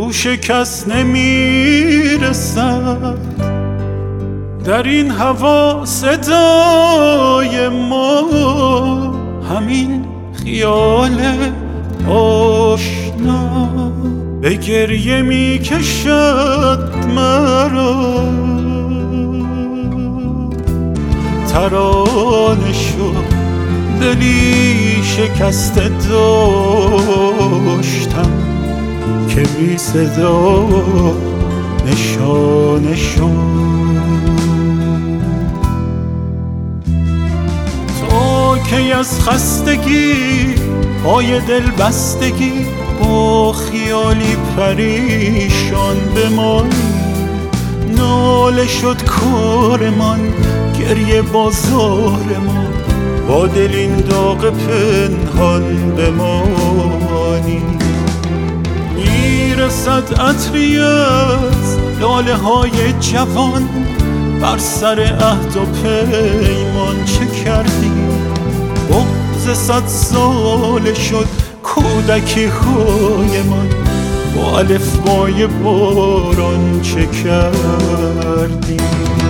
گوش کس نمیرسد در این هوا صدای ما، همین خیال آشنا به گریه می کشد مرا. ترانه شد دلی شکسته داشتم که بی صدا نشانه شد. تو کی از خستگی پای دل بستگی با خیالی پریشان بمانی. ناله شد کارمان گریه بازارمان، با دل این داغ پنهان بمانی. میرسد عطری از لاله های جوان بر سر عهد و پیمان. چه کردی؟ بغض 100 ساله شد کودکی های من، با الفبای باران چه کردی؟